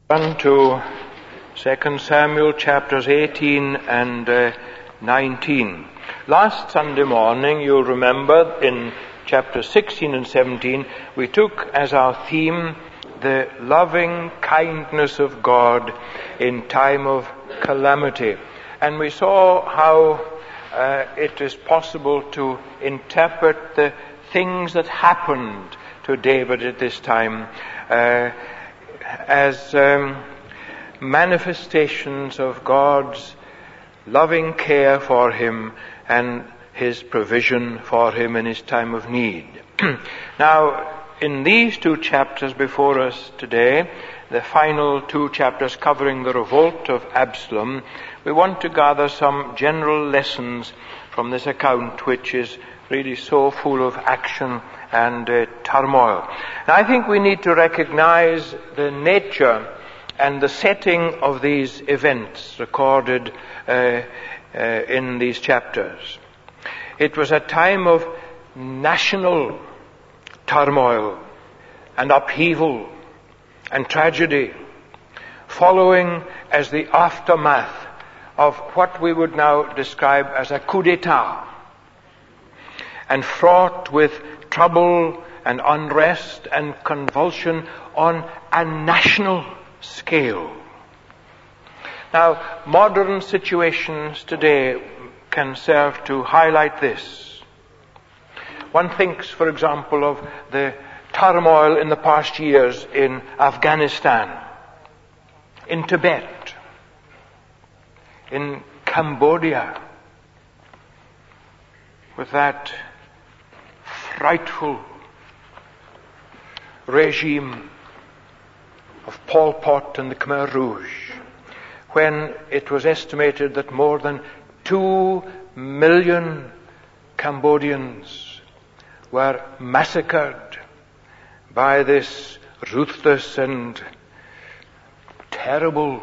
Turn to 2 Samuel chapters 18 and 19. Last Sunday morning, you'll remember, in chapters 16 and 17, we took as our theme the loving kindness of God in time of calamity. And we saw how it is possible to interpret the things that happened to David at this time as manifestations of God's loving care for him and his provision for him in his time of need. Now, in these two chapters before us today, the final two chapters covering the revolt of Absalom, we want to gather some general lessons from this account, which is really so full of action and turmoil. And I think we need to recognize the nature and the setting of these events recorded in these chapters. It was a time of national turmoil and upheaval and tragedy, following as the aftermath of what we would now describe as a coup d'etat, and fraught with trouble and unrest and convulsion on a national scale. Now, modern situations today can serve to highlight this. One thinks, for example, of the turmoil in the past years in Afghanistan, in Tibet, in Cambodia, with that frightful regime of Pol Pot and the Khmer Rouge, when it was estimated that more than 2 million Cambodians were massacred by this ruthless and terrible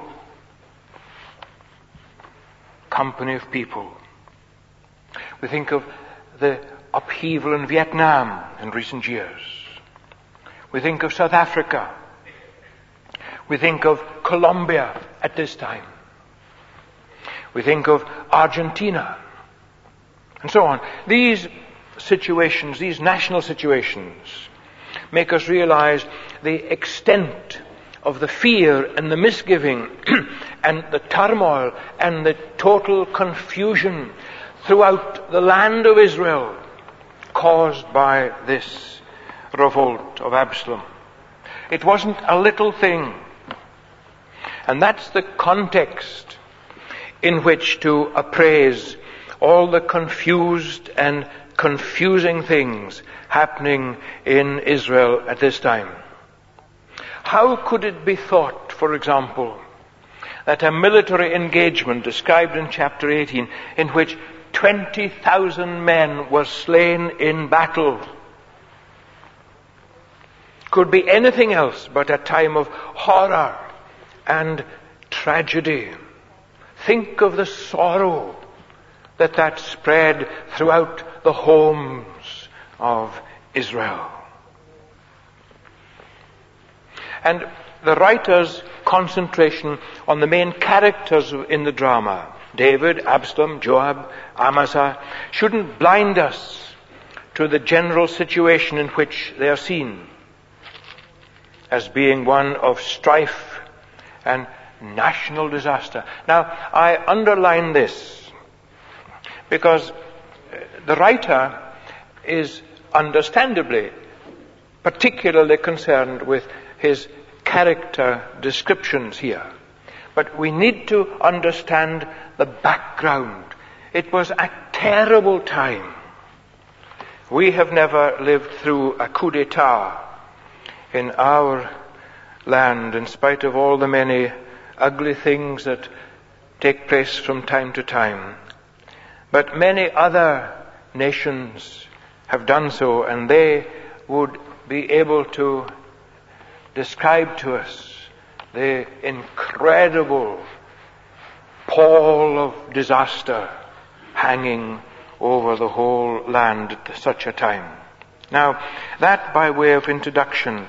company of people. We think of the upheaval in Vietnam in recent years. We think of South Africa. We think of Colombia at this time. We think of Argentina, and so on. These situations, these national situations, make us realize the extent of the fear and the misgiving and the turmoil and the total confusion throughout the land of Israel caused by this revolt of Absalom. It wasn't a little thing. And that's the context in which to appraise all the confused and confusing things happening in Israel at this time. How could it be thought, for example, that a military engagement described in chapter 18, in which 20,000 men were slain in battle, could be anything else but a time of horror and tragedy? Think of the sorrow that spread throughout the homes of Israel. And the writer's concentration on the main characters in the drama, David, Absalom, Joab, Amasa, shouldn't blind us to the general situation in which they are seen as being one of strife and national disaster. Now, I underline this because the writer is understandably particularly concerned with his character descriptions here. But we need to understand the background. It was a terrible time. We have never lived through a coup d'etat in our land, in spite of all the many ugly things that take place from time to time. But many other nations have done so, and they would be able to describe to us the incredible pall of disaster hanging over the whole land at such a time. Now, that by way of introduction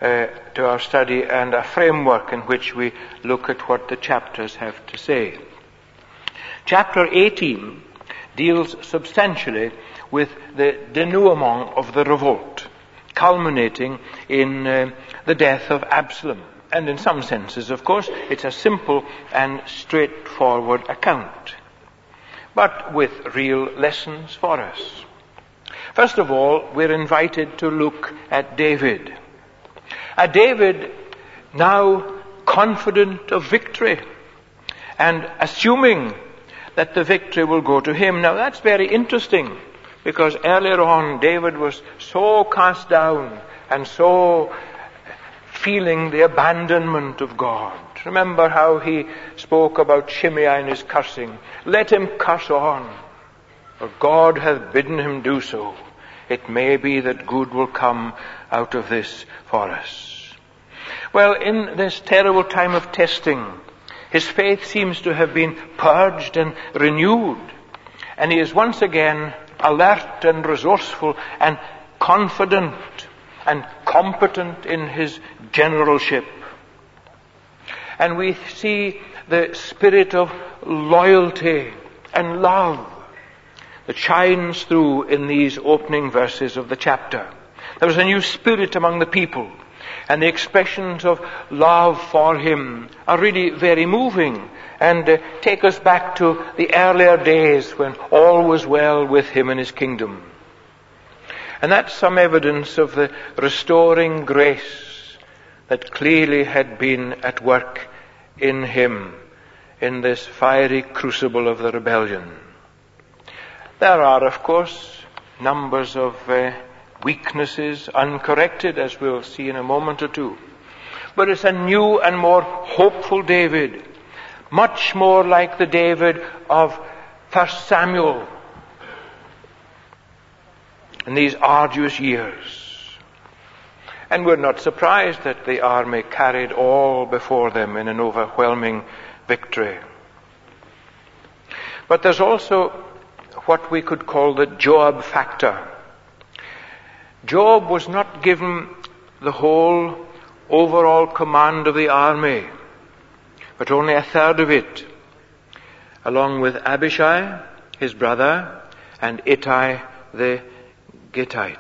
to our study and a framework in which we look at what the chapters have to say. Chapter 18 deals substantially with the denouement of the revolt, culminating in the death of Absalom. And in some senses, of course, it's a simple and straightforward account, but with real lessons for us. First of all, we're invited to look at David. A David now confident of victory and assuming that the victory will go to him. Now that's very interesting, because earlier on David was so cast down and so feeling the abandonment of God. Remember how he spoke about Shimei and his cursing. Let him curse on, for God hath bidden him do so. It may be that good will come out of this for us. Well, in this terrible time of testing, his faith seems to have been purged and renewed, and he is once again alert and resourceful and confident and competent in his generalship. And we see the spirit of loyalty and love that shines through in these opening verses of the chapter. There was a new spirit among the people, and the expressions of love for him are really very moving and take us back to the earlier days when all was well with him and his kingdom. And that's some evidence of the restoring grace that clearly had been at work in him in this fiery crucible of the rebellion. There are, of course, numbers of weaknesses uncorrected, as we'll see in a moment or two. But it's a new and more hopeful David, much more like the David of 1 Samuel in these arduous years. And we're not surprised that the army carried all before them in an overwhelming victory. But there's also what we could call the Joab factor. Joab was not given the whole overall command of the army, but only a third of it, along with Abishai, his brother, and Ittai the Gittite.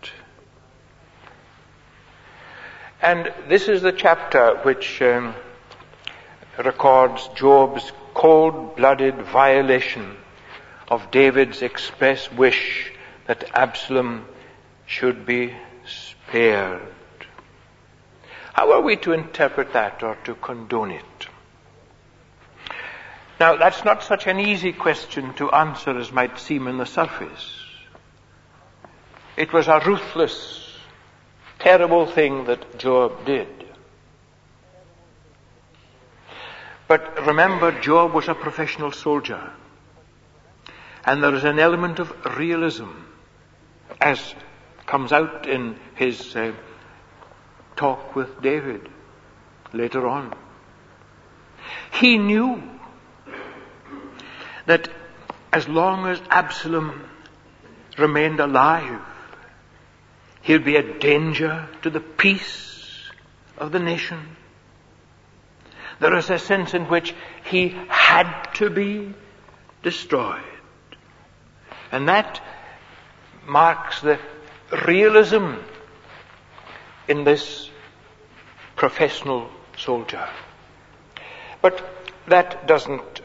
And this is the chapter which records Joab's cold-blooded violation of David's express wish that Absalom should be spared. How are we to interpret that or to condone it? Now, that's not such an easy question to answer as might seem on the surface. It was a ruthless, terrible thing that Joab did. But remember, Joab was a professional soldier. And there is an element of realism, as comes out in his talk with David later on. He knew that as long as Absalom remained alive, he'll be a danger to the peace of the nation. There is a sense in which he had to be destroyed. And that marks the realism in this professional soldier. But that doesn't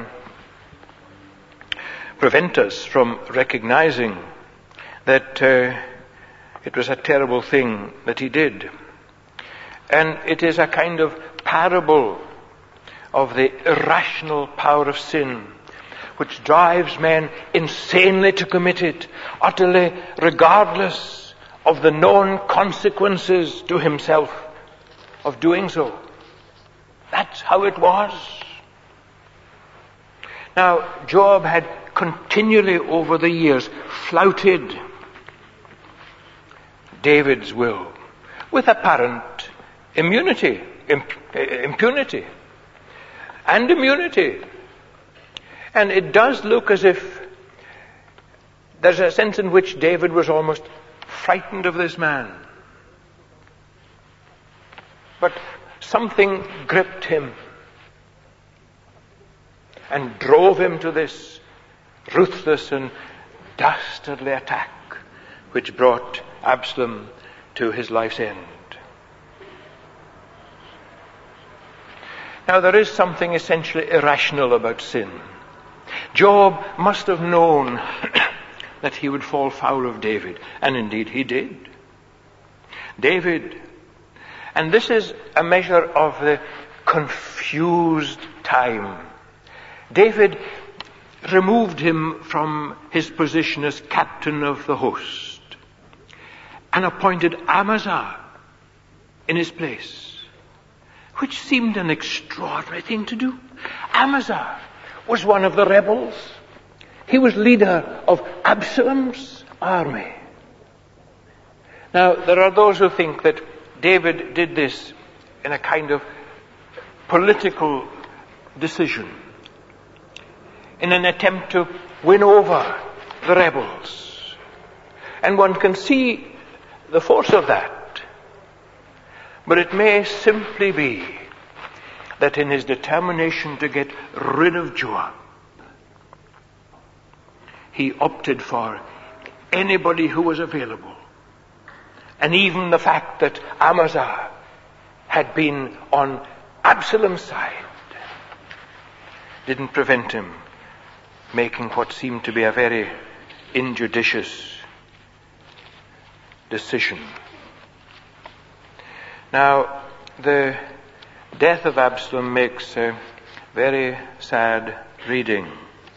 prevent us from recognizing that it was a terrible thing that he did. And it is a kind of parable of the irrational power of sin, which drives men insanely to commit it, utterly regardless of the known consequences to himself of doing so. That's how it was. Now, Joab had continually over the years flouted David's will with apparent impunity. And it does look as if there's a sense in which David was almost frightened of this man. But something gripped him and drove him to this ruthless and dastardly attack which brought Absalom to his life's end. Now, there is something essentially irrational about sin. Job must have known that he would fall foul of David, and indeed he did. David, and this is a measure of the confused time. David removed him from his position as captain of the host and appointed Amasa in his place, which seemed an extraordinary thing to do. Amasa was one of the rebels. He was leader of Absalom's army. Now, there are those who think that David did this in a kind of political decision, in an attempt to win over the rebels. And one can see the force of that. But it may simply be that in his determination to get rid of Joab, he opted for anybody who was available. And even the fact that Amasa had been on Absalom's side didn't prevent him making what seemed to be a very injudicious decision. Now, the death of Absalom makes a very sad reading.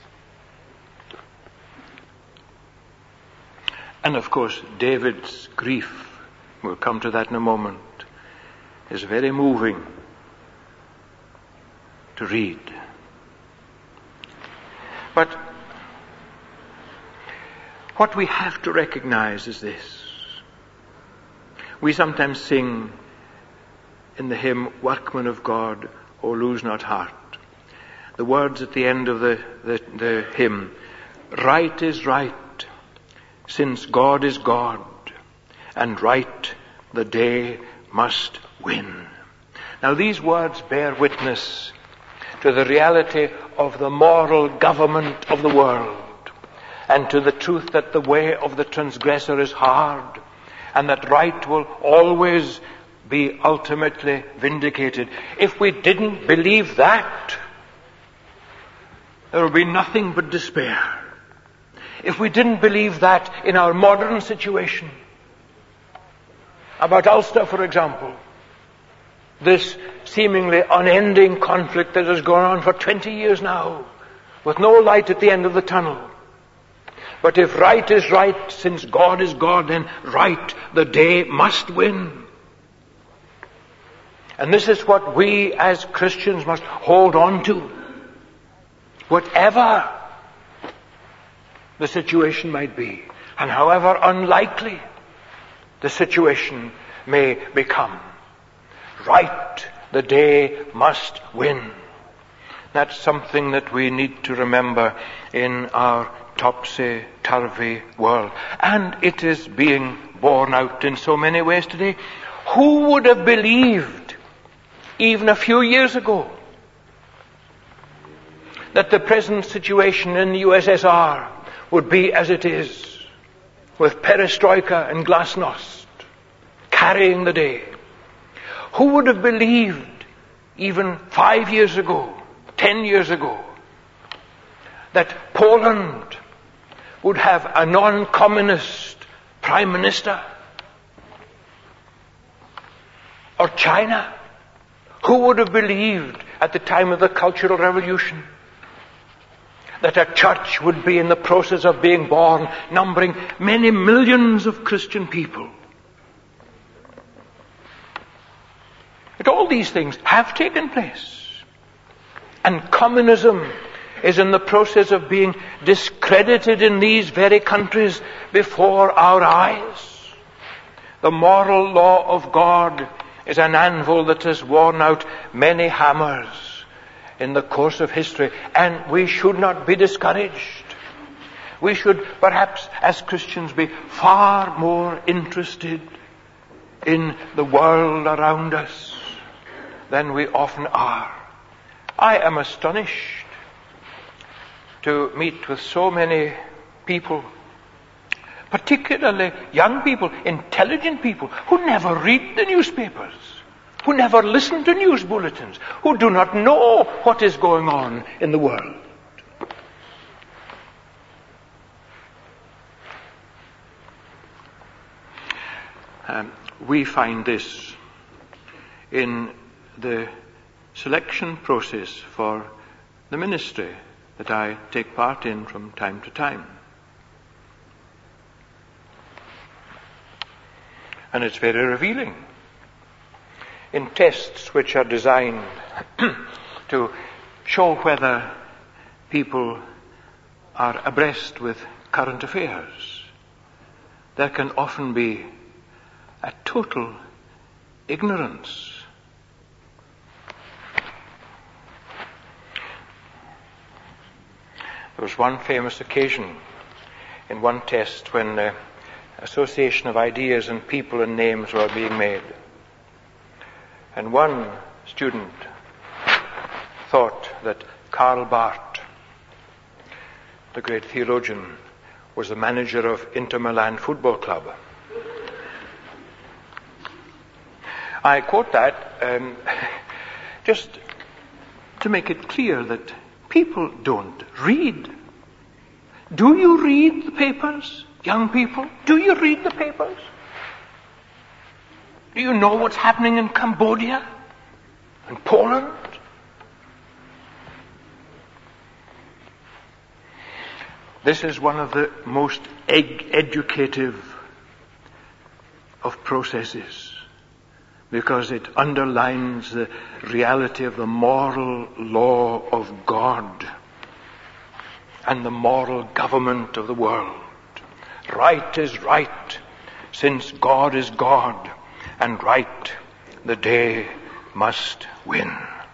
And of course, David's grief, we'll come to that in a moment, is very moving to read. But what we have to recognize is this. We sometimes sing in the hymn, Workman of God, O lose not heart. The words at the end of the hymn, right is right, since God is God, and right the day must win. Now these words bear witness to the reality of the moral government of the world, and to the truth that the way of the transgressor is hard, and that right will always be ultimately vindicated. If we didn't believe that, there would be nothing but despair. If we didn't believe that in our modern situation, about Ulster, for example, this seemingly unending conflict that has gone on for 20 years now, with no light at the end of the tunnel. But if right is right, since God is God, then right, the day must win. And this is what we as Christians must hold on to. Whatever the situation might be, and however unlikely the situation may become, right, the day must win. That's something that we need to remember in our topsy-turvy world. And it is being borne out in so many ways today. Who would have believed, even a few years ago, that the present situation in the USSR would be as it is, with perestroika and glasnost carrying the day? Who would have believed, even 5 years ago, 10 years ago, that Poland would have a non-communist prime minister? Or China? Who would have believed at the time of the Cultural Revolution that a church would be in the process of being born, numbering many millions of Christian people? But all these things have taken place. And communism is in the process of being discredited in these very countries before our eyes. The moral law of God is an anvil that has worn out many hammers in the course of history, and we should not be discouraged. We should perhaps as Christians be far more interested in the world around us than we often are. I am astonished to meet with so many people, particularly young people, intelligent people, who never read the newspapers, who never listen to news bulletins, who do not know what is going on in the world. We find this in the selection process for the ministry that I take part in from time to time. And it's very revealing. In tests which are designed to show whether people are abreast with current affairs, there can often be a total ignorance. There was one famous occasion in one test when association of ideas and people and names were being made. And one student thought that Karl Barth, the great theologian, was the manager of Inter Milan Football Club. I quote that just to make it clear that people don't read. Do you read the papers, young people? Do you read the papers? Do you know what's happening in Cambodia and Poland? This is one of the most educative of processes, because it underlines the reality of the moral law of God and the moral government of the world. Right is right, since God is God, and right the day must win.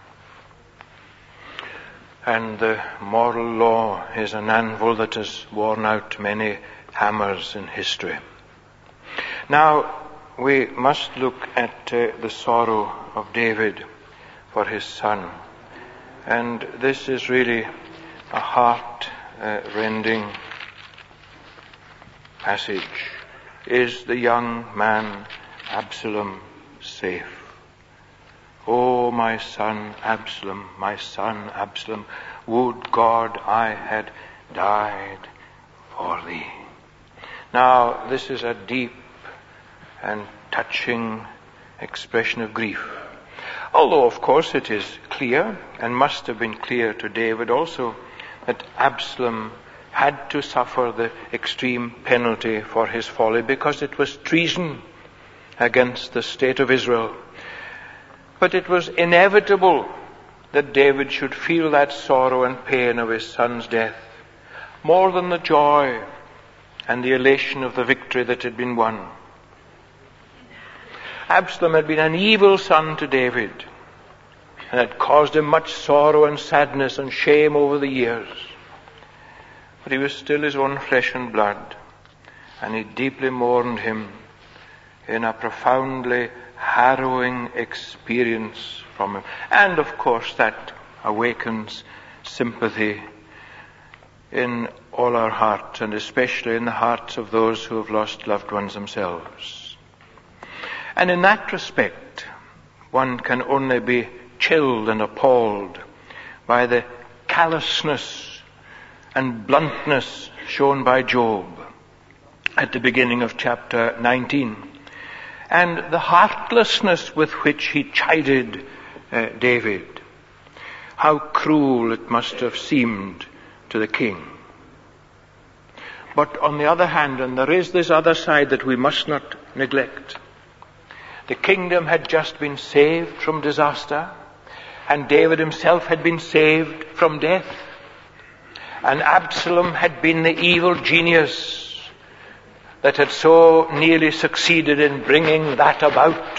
And the moral law is an anvil that has worn out many hammers in history. Now, we must look at the sorrow of David for his son. And this is really a heart-rending passage. Is the young man Absalom safe? Oh, my son Absalom, would God I had died for thee. Now, this is a deep and touching expression of grief. Although, of course, it is clear, and must have been clear to David also, that Absalom had to suffer the extreme penalty for his folly, because it was treason against the state of Israel. But it was inevitable that David should feel that sorrow and pain of his son's death more than the joy and the elation of the victory that had been won. Absalom had been an evil son to David, and had caused him much sorrow and sadness and shame over the years. But he was still his own flesh and blood, and he deeply mourned him in a profoundly harrowing experience from him. And of course that awakens sympathy in all our hearts, and especially in the hearts of those who have lost loved ones themselves. And in that respect, one can only be chilled and appalled by the callousness and bluntness shown by Job at the beginning of chapter 19, and the heartlessness with which he chided David. How cruel it must have seemed to the king. But on the other hand, and there is this other side that we must not neglect, the kingdom had just been saved from disaster, and David himself had been saved from death. And Absalom had been the evil genius that had so nearly succeeded in bringing that about.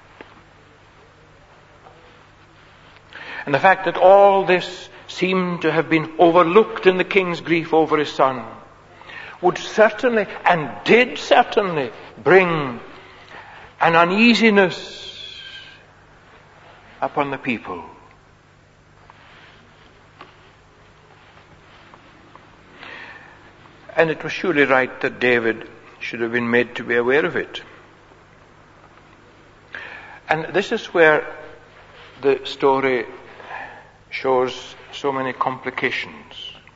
And the fact that all this seemed to have been overlooked in the king's grief over his son would certainly, and did certainly, bring an uneasiness, upon the people. And it was surely right that David should have been made to be aware of it. And this is where the story shows so many complications.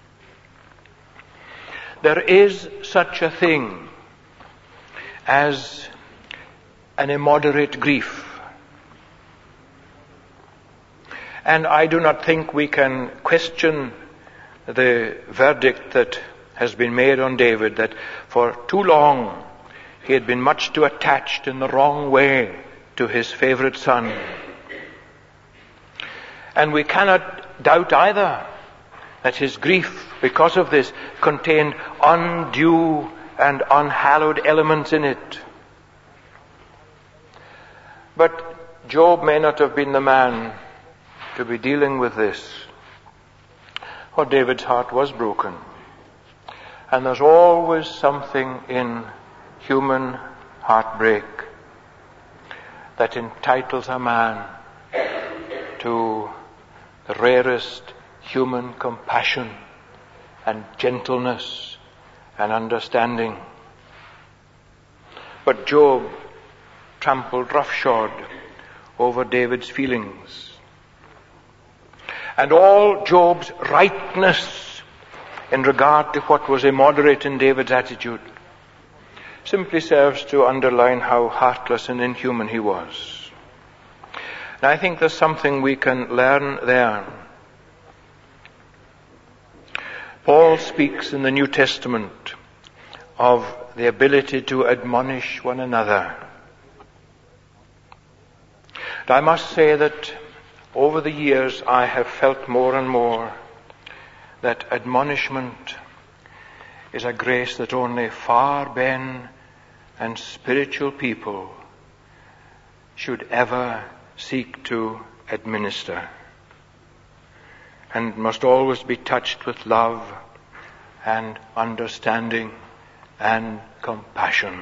There is such a thing as an immoderate grief. And I do not think we can question the verdict that has been made on David, that for too long he had been much too attached in the wrong way to his favorite son. And we cannot doubt either that his grief, because of this, contained undue and unhallowed elements in it. But Job may not have been the man to be dealing with this. For David's heart was broken. And there's always something in human heartbreak that entitles a man to the rarest human compassion and gentleness and understanding. But Job trampled roughshod over David's feelings. And all Job's rightness in regard to what was immoderate in David's attitude simply serves to underline how heartless and inhuman he was. And I think there's something we can learn there. Paul speaks in the New Testament of the ability to admonish one another. And I must say that over the years I have felt more and more that admonishment is a grace that only far-ben and spiritual people should ever seek to administer, and must always be touched with love and understanding and compassion.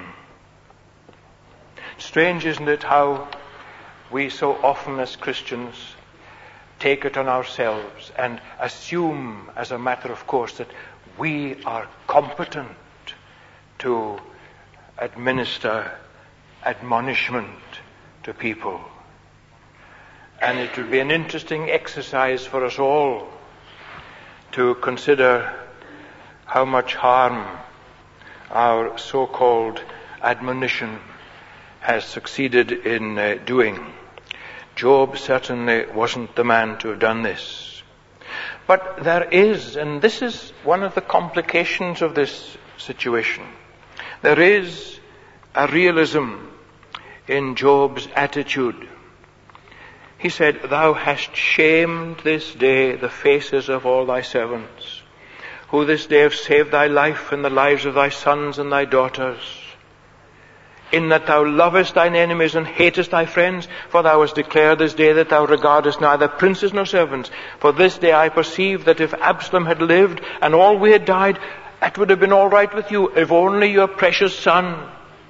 Strange, isn't it, how we so often as Christians take it on ourselves and assume as a matter of course that we are competent to administer admonishment to people. And it would be an interesting exercise for us all to consider how much harm our so-called admonition has succeeded in doing. Job certainly wasn't the man to have done this. But there is, and this is one of the complications of this situation, there is a realism in Job's attitude. He said, "Thou hast shamed this day the faces of all thy servants, who this day have saved thy life and the lives of thy sons and thy daughters, in that thou lovest thine enemies and hatest thy friends, for thou hast declared this day that thou regardest neither princes nor servants. For this day I perceive that if Absalom had lived and all we had died, it would have been all right with you, if only your precious son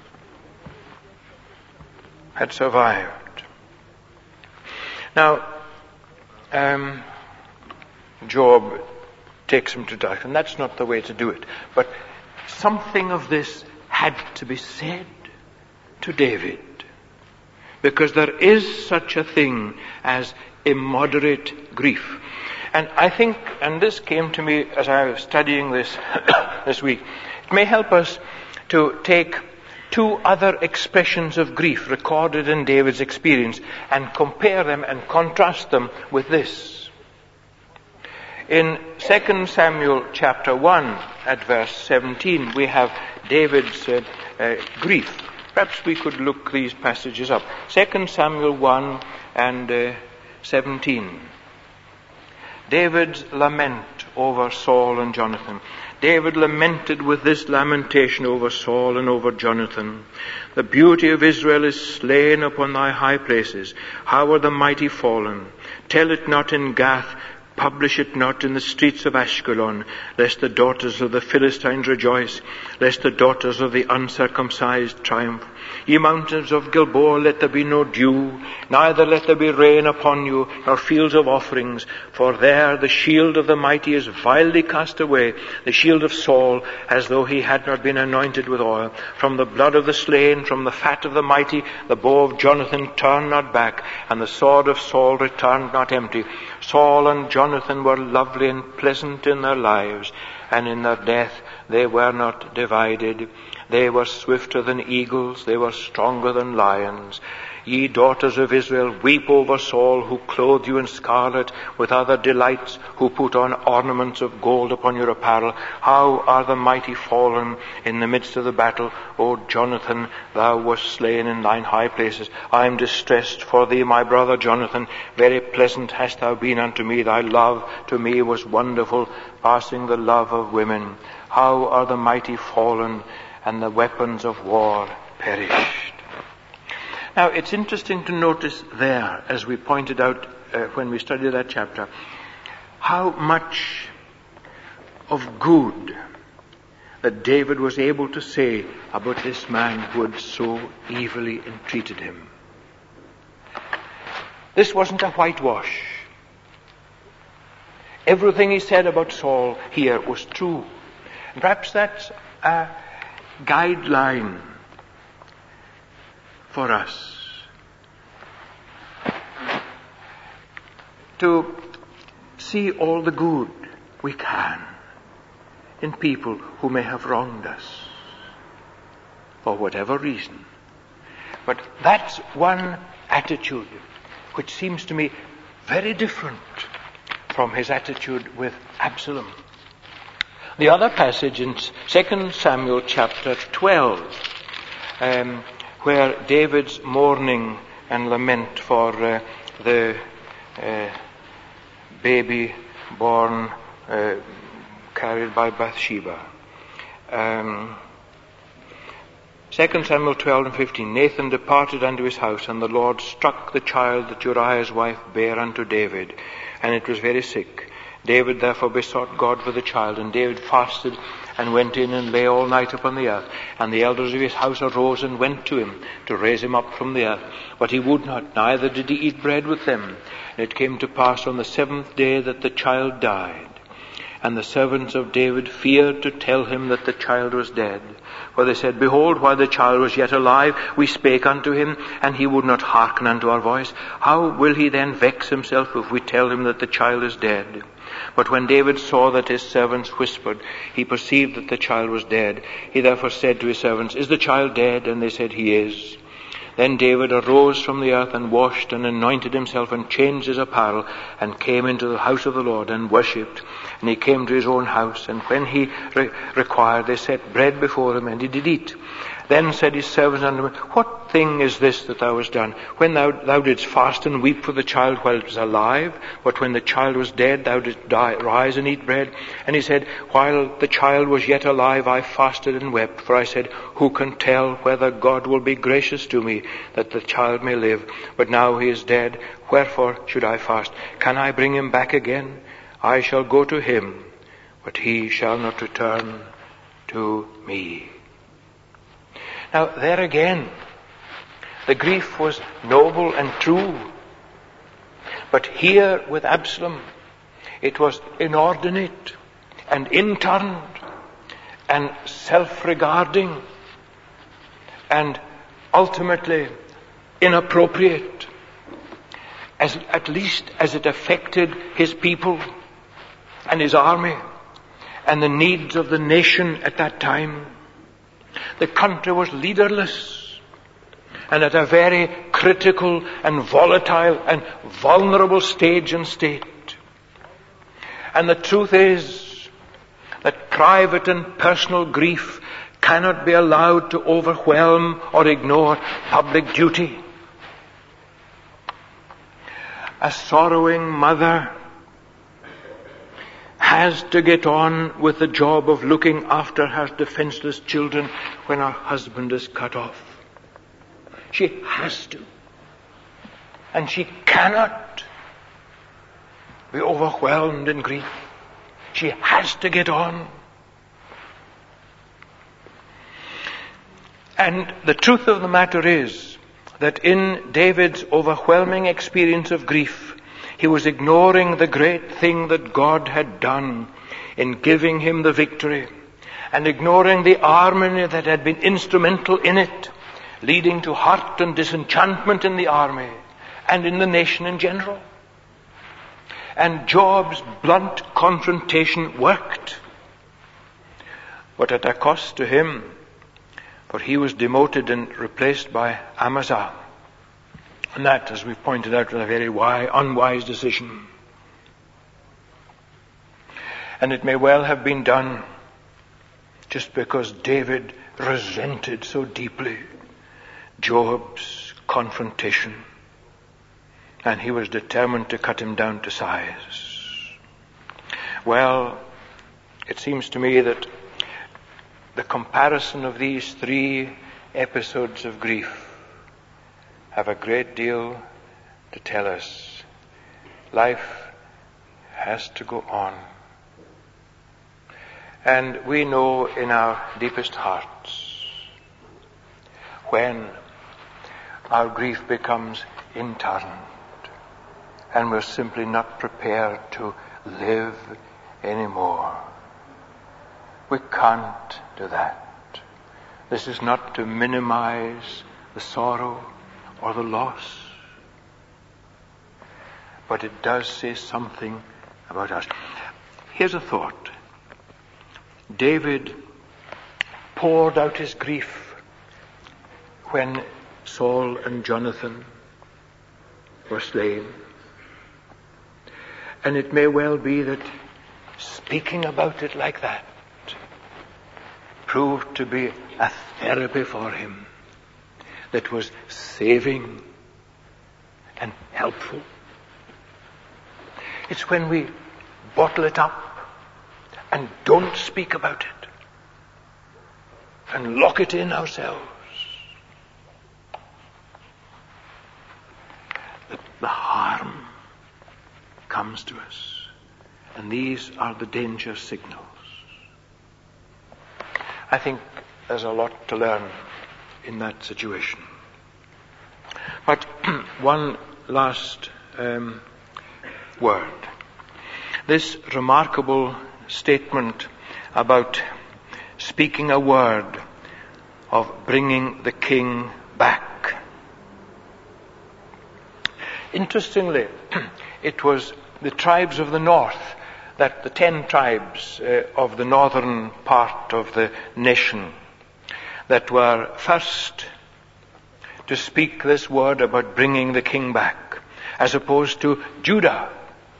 had survived." Now, Job takes him to task, and that's not the way to do it. But something of this had to be said to David, because there is such a thing as immoderate grief. And I think, and this came to me as I was studying this this week, it may help us to take two other expressions of grief recorded in David's experience and compare them and contrast them with this. In 2 Samuel chapter 1 at verse 17, we have David's grief. Perhaps we could look these passages up. 2 Samuel 1 and 17. David's lament over Saul and Jonathan. David lamented with this lamentation over Saul and over Jonathan. "The beauty of Israel is slain upon thy high places. How are the mighty fallen? Tell it not in Gath. publish it not in the streets of Ashkelon, lest the daughters of the Philistines rejoice, lest the daughters of the uncircumcised triumph. Ye mountains of Gilboa, let there be no dew, neither let there be rain upon you, nor fields of offerings, for there the shield of the mighty is vilely cast away, the shield of Saul, as though he had not been anointed with oil. From the blood of the slain, from the fat of the mighty, the bow of Jonathan turned not back, and the sword of Saul returned not empty. Saul and Jonathan were lovely and pleasant in their lives, and in their death they were not divided. They were swifter than eagles, they were stronger than lions. Ye daughters of Israel, weep over Saul, who clothed you in scarlet with other delights, who put on ornaments of gold upon your apparel. How are the mighty fallen in the midst of the battle? O Jonathan, thou wast slain in thine high places. I am distressed for thee, my brother Jonathan. Very pleasant hast thou been unto me. Thy love to me was wonderful, passing the love of women. How are the mighty fallen, and the weapons of war perished. Now, it's interesting to notice there, as we pointed out when we studied that chapter, how much of good that David was able to say about this man who had so evilly entreated him. This wasn't a whitewash. Everything he said about Saul here was true. And perhaps that's a guideline for us to see all the good we can in people who may have wronged us for whatever reason. But that's one attitude which seems to me very different from his attitude with Absalom. The other passage in 2 Samuel chapter 12, where David's mourning and lament for the baby born, carried by Bathsheba. 2 Samuel 12 and 15. Nathan departed unto his house, and the Lord struck the child that Uriah's wife bare unto David, and it was very sick. David therefore besought God for the child, and David fasted and went in and lay all night upon the earth. And the elders of his house arose and went to him to raise him up from the earth. But he would not, neither did he eat bread with them. And it came to pass on the 7th day that the child died. And the servants of David feared to tell him that the child was dead. For they said, Behold, while the child was yet alive, we spake unto him, and he would not hearken unto our voice. How will he then vex himself if we tell him that the child is dead? But when David saw that his servants whispered, he perceived that the child was dead. He therefore said to his servants, Is the child dead? And they said, He is. Then David arose from the earth and washed and anointed himself and changed his apparel and came into the house of the Lord and worshipped. And he came to his own house, and when he required, they set bread before him, and he did eat. Then said his servants unto him, What thing is this that thou hast done? When thou didst fast and weep for the child while it was alive, but when the child was dead, thou didst rise and eat bread. And he said, While the child was yet alive, I fasted and wept, for I said, Who can tell whether God will be gracious to me, that the child may live? But now he is dead, wherefore should I fast? Can I bring him back again? I shall go to him, but he shall not return to me. Now, there again, the grief was noble and true. But here with Absalom, it was inordinate and inturned and self-regarding and ultimately inappropriate, at least as it affected his people and his army and the needs of the nation at that time. The country was leaderless and at a very critical and volatile and vulnerable stage and state. And the truth is that private and personal grief cannot be allowed to overwhelm or ignore public duty. A sorrowing mother has to get on with the job of looking after her defenseless children when her husband is cut off. She has to. And she cannot be overwhelmed in grief. She has to get on. And the truth of the matter is that in David's overwhelming experience of grief, he was ignoring the great thing that God had done in giving him the victory, and ignoring the army that had been instrumental in it, leading to hurt and disenchantment in the army and in the nation in general. And Joab's blunt confrontation worked, but at a cost to him, for he was demoted and replaced by Amasa. And that, as we've pointed out, was a very unwise decision. And it may well have been done just because David resented so deeply Joab's confrontation, and he was determined to cut him down to size. Well, it seems to me that the comparison of these three episodes of grief have a great deal to tell us. Life has to go on. And we know in our deepest hearts when our grief becomes intolerant and we're simply not prepared to live anymore. We can't do that. This is not to minimize the sorrow or the loss, but it does say something about us. Here's a thought. David poured out his grief when Saul and Jonathan were slain. And it may well be that speaking about it like that proved to be a therapy for him that was saving and helpful. It's when we bottle it up and don't speak about it and lock it in ourselves that the harm comes to us. And these are the danger signals. I think there's a lot to learn in that situation. But one last word. This remarkable statement about speaking a word of bringing the king back. Interestingly, it was the tribes of the north, that the 10 tribes of the northern part of the nation, that were first to speak this word about bringing the king back, as opposed to Judah,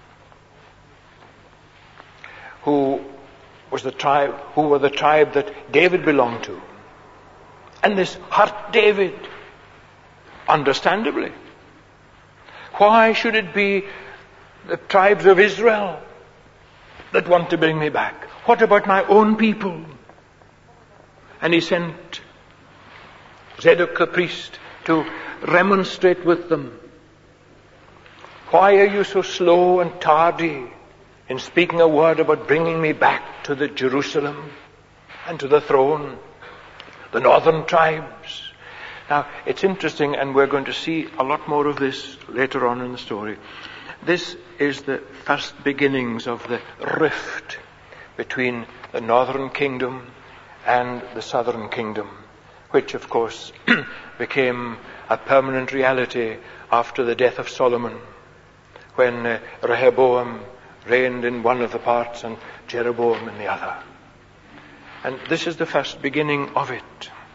who were the tribe that David belonged to. And this hurt David, understandably. Why should it be the tribes of Israel that want to bring me back? What about my own people? And he sent Zadok the priest to remonstrate with them. Why are you so slow and tardy in speaking a word about bringing me back to the Jerusalem and to the throne? The northern tribes. Now, it's interesting, and we're going to see a lot more of this later on in the story. This is the first beginnings of the rift between the northern kingdom and the southern kingdom, which, of course, became a permanent reality after the death of Solomon, when Rehoboam reigned in one of the parts and Jeroboam in the other. And this is the first beginning of it.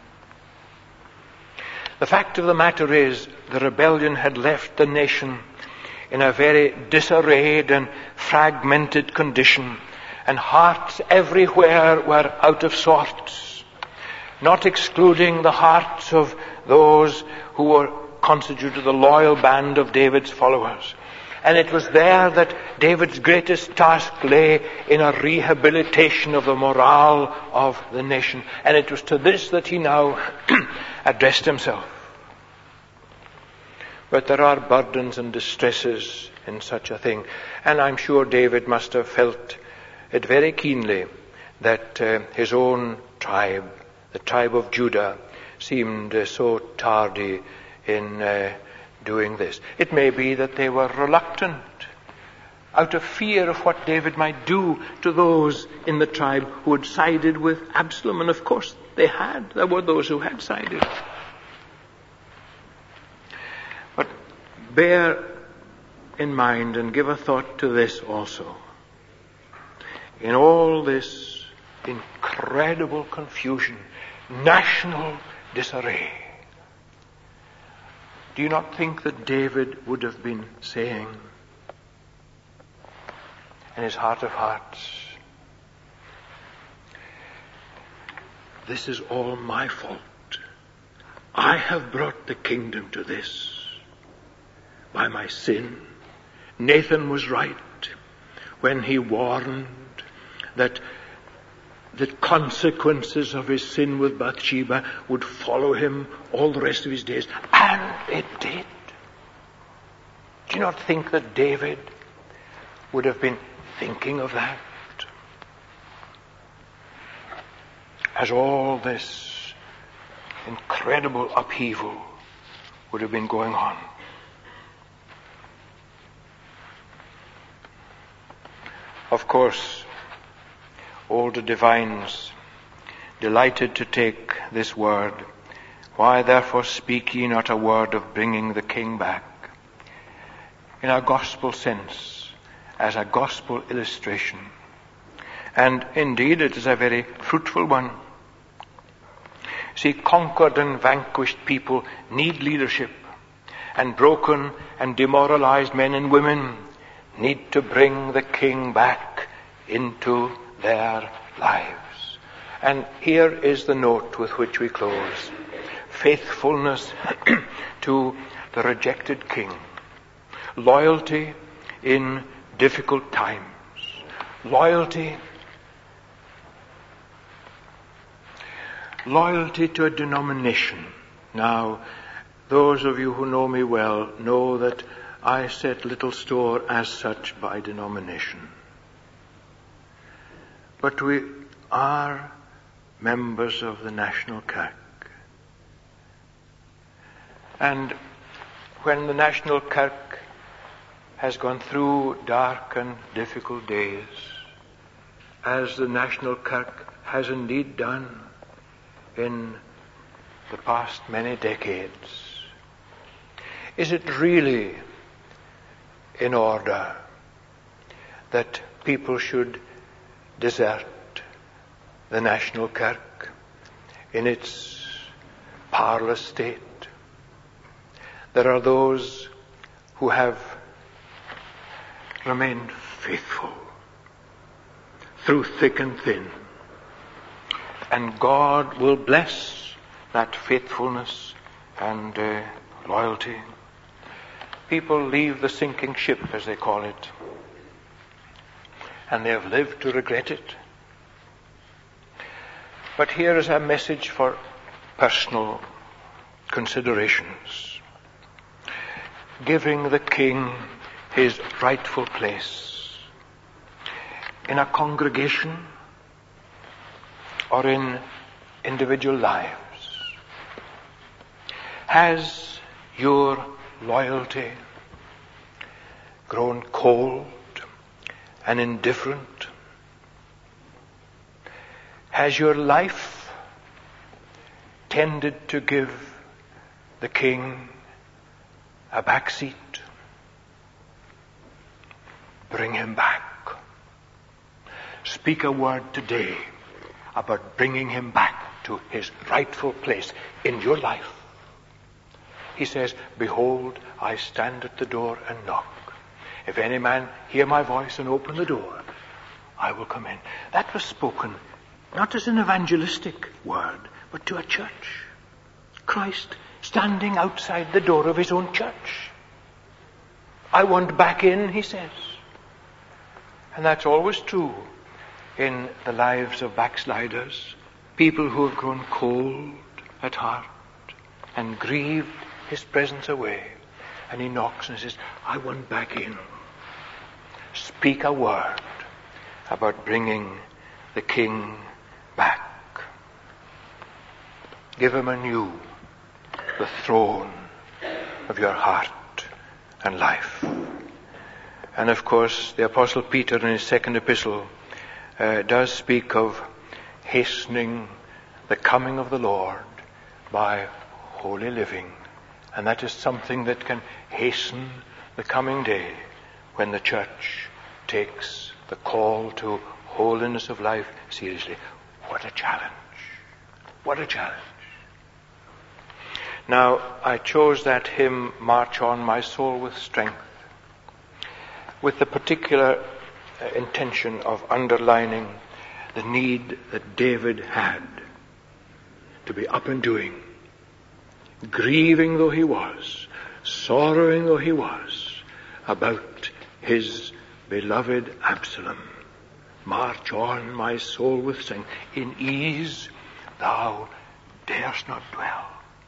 The fact of the matter is, the rebellion had left the nation in a very disarrayed and fragmented condition, and hearts everywhere were out of sorts, not excluding the hearts of those who were constituted the loyal band of David's followers. And it was there that David's greatest task lay, in a rehabilitation of the morale of the nation. And it was to this that he now addressed himself. But there are burdens and distresses in such a thing. And I'm sure David must have felt it very keenly that his own tribe, the tribe of Judah, seemed so tardy in doing this. It may be that they were reluctant out of fear of what David might do to those in the tribe who had sided with Absalom. And of course they had. There were those who had sided. But bear in mind and give a thought to this also. In all this incredible confusion, national disarray, do you not think that David would have been saying in his heart of hearts, this is all my fault. I have brought the kingdom to this by my sin. Nathan was right when he warned that the consequences of his sin with Bathsheba would follow him all the rest of his days. And it did. Do you not think that David would have been thinking of that as all this incredible upheaval would have been going on? Of course, older divines delighted to take this word, why therefore speak ye not a word of bringing the king back, in a gospel sense, as a gospel illustration. And indeed it is a very fruitful one. See, conquered and vanquished people need leadership, and broken and demoralized men and women need to bring the king back into their lives. And here is the note with which we close. Faithfulness to the rejected king. Loyalty in difficult times. Loyalty to a denomination. Now, those of you who know me well know that I set little store as such by denomination. But we are members of the National Kirk. And when the National Kirk has gone through dark and difficult days, as the National Kirk has indeed done in the past many decades, is it really in order that people should desert the National Kirk in its powerless state? There are those who have remained faithful through thick and thin, and God will bless that faithfulness and loyalty. People leave the sinking ship, as they call it, and they have lived to regret it. But here is a message for personal considerations. Giving the king his rightful place in a congregation or in individual lives. Has your loyalty grown cold and indifferent? Has your life tended to give the king a back seat? Bring him back. Speak a word today about bringing him back to his rightful place in your life. He says, behold, I stand at the door and knock. If any man hear my voice and open the door, I will come in. That was spoken not as an evangelistic word, but to a church. Christ standing outside the door of his own church. I want back in, he says. And that's always true in the lives of backsliders, people who have grown cold at heart and grieved his presence away. And he knocks and says, I want back in. speak a word about bringing the King back. Give him anew the throne of your heart and life. And of course, the Apostle Peter in his second epistle does speak of hastening the coming of the Lord by holy living. And that is something that can hasten the coming day when the church takes the call to holiness of life seriously. What a challenge. What a challenge. Now, I chose that hymn, March On, My Soul with Strength, with the particular intention of underlining the need that David had to be up and doing, grieving though he was, sorrowing though he was, about his beloved Absalom. March on, my soul with strength. In ease thou darest not dwell.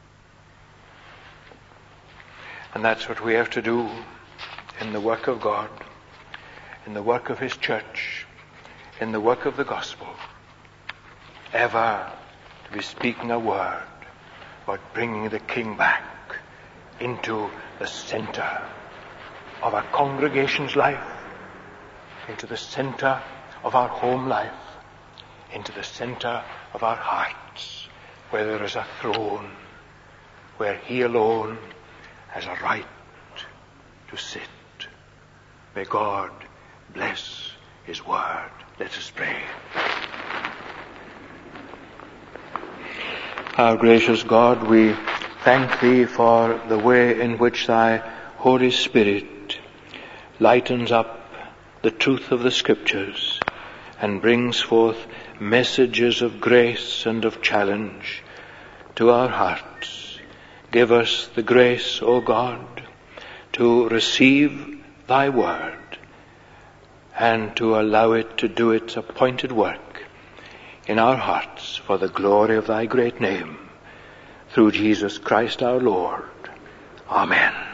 And that's what we have to do in the work of God, in the work of his church, in the work of the gospel. Ever to be speaking a word about bringing the King back into the center of our congregation's life, into the center of our home life, into the center of our hearts, where there is a throne, where he alone has a right to sit. May God bless his word. Let us pray. Our gracious God, we thank thee for the way in which thy Holy Spirit lightens up the truth of the Scriptures and brings forth messages of grace and of challenge to our hearts. Give us the grace, O God, to receive thy word and to allow it to do its appointed work in our hearts for the glory of thy great name, through Jesus Christ our Lord. Amen.